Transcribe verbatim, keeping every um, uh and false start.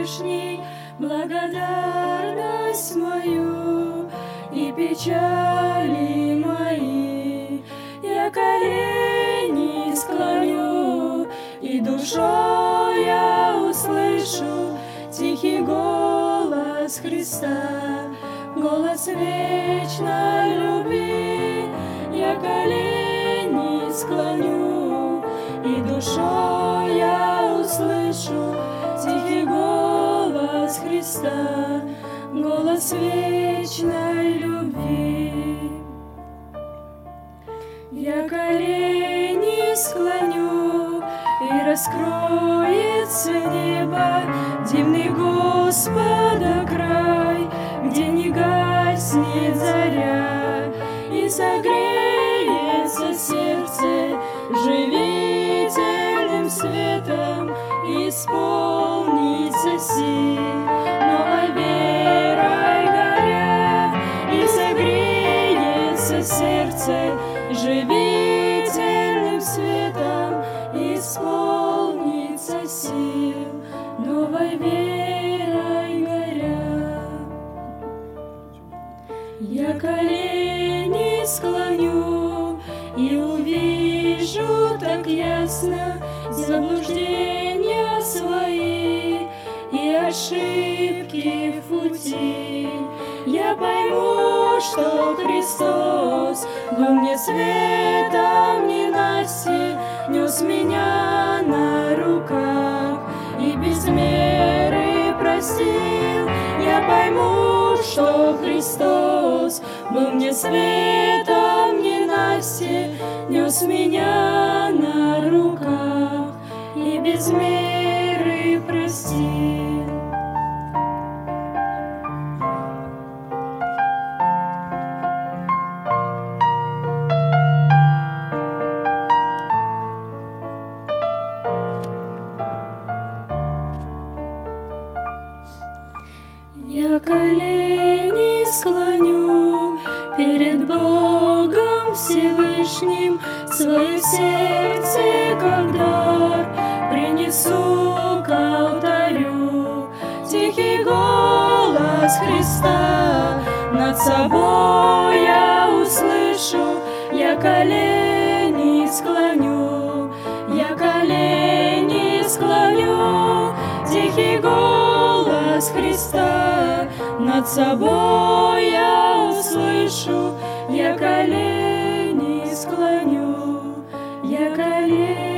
Всевышний, благодарность мою и печали мои я колени склоню, и душой я услышу тихий голос Христа, голос вечной любви. Я колени склоню, и душой я услышу тихий голос Христа, голос вечной любви. Я колени склоню, и раскроется небо, дивный Господа край, где не гаснет заря, и согреется сердце живительным светом, и исполнится сил новой верой горя, и согреется сердце живительным светом, и исполнится сил новой верой горя. Я колени склоню и увижу так ясно заблуждения свои и ошибки в пути. Я пойму, что Христос был мне светом ненастья, нес меня на руках и без меры простил. Я пойму, что Христос был мне светом ненастья, нес меня на руках и без меры простил. Я колени склоню перед Богом Всевышним, свое сердце как дар принесу к алтарю. Тихий голос Христа над собой я услышу. Я колени склоню, я колени склоню. Тихий голос Христа над собой я услышу. Я колени склоню, я колени